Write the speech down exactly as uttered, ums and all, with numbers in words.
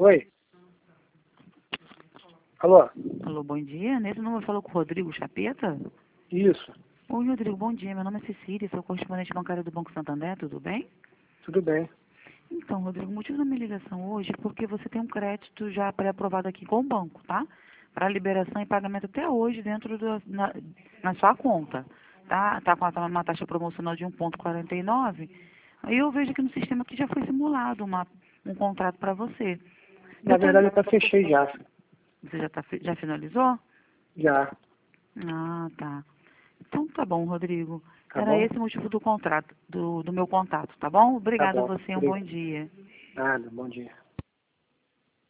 Oi. Alô? Alô, bom dia. Nesse número falou com o Rodrigo Chapeta? Isso. Oi, Rodrigo, bom dia. Meu nome é Cecília, sou correspondente bancária do Banco Santander, tudo bem? Tudo bem. Então, Rodrigo, o motivo da minha ligação hoje é porque você tem um crédito já pré-aprovado aqui com o banco, tá? Para liberação e pagamento até hoje dentro do, na, na sua conta, tá? Tá com uma, uma taxa promocional de um vírgula quarenta e nove. Aí eu vejo aqui no sistema que já foi simulado uma, um contrato para você. Na Eu tô, verdade, eu até fechei já. você já, tá, fi- já finalizou? Já. Ah, tá. Então tá bom, Rodrigo. Tá Era bom? esse o motivo do contrato, do, do meu contato, tá bom? Tá Obrigada a bom. você, um bom Obrigado. dia. Nada, bom dia.